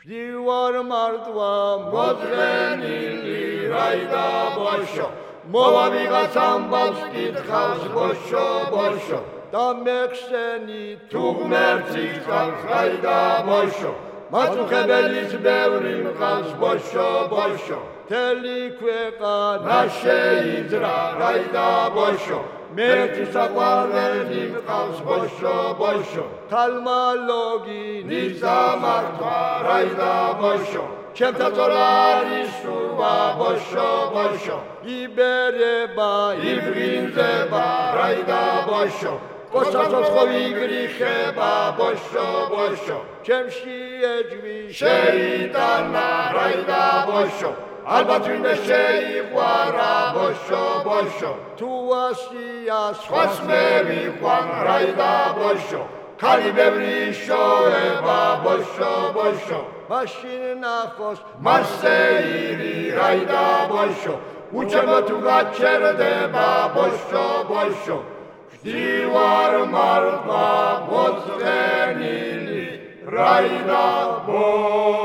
ვარ მარტვა მოძღენილი რაიდა ბოშო მოვა ვიღაც ამბავს კითხავს ბოშო ბოშო და მეხსენი თუ ღმერთი გყავს რაიდა ბოშო მაწუხებელის ბევრი მყავს ბოშო ბოშო მთელი ქვეყანა შეიძრა რაიდა ბოშო მერეთის საყვარელი მყავს ბოშო ბოშო თალმალოგინის დამართვა რაიდა ბოშო ჩემთა წორარის სურვა ბოშო ბოშო იბერება იბრინდება რაიდა ბოშო კოსაცოცხო იგრიხება ბოშო ბოშო ჩემში ეჯვი შეიტანა რაიდა ბოშო ალბათ ვინმე შეიყვარა ბოშო ბოშო თუ ასია სხვას მე ვიყვარ რაიდა ბოშო ქალი ბევრი შოება ბოშო ბოშო მაშინ ნახოს მასეირი რაიდა ბოშო უჩემო თუ გაჩერდება ბოშო ბოშო ვარ მარტვა მოძღენილი რაიდა ბოშო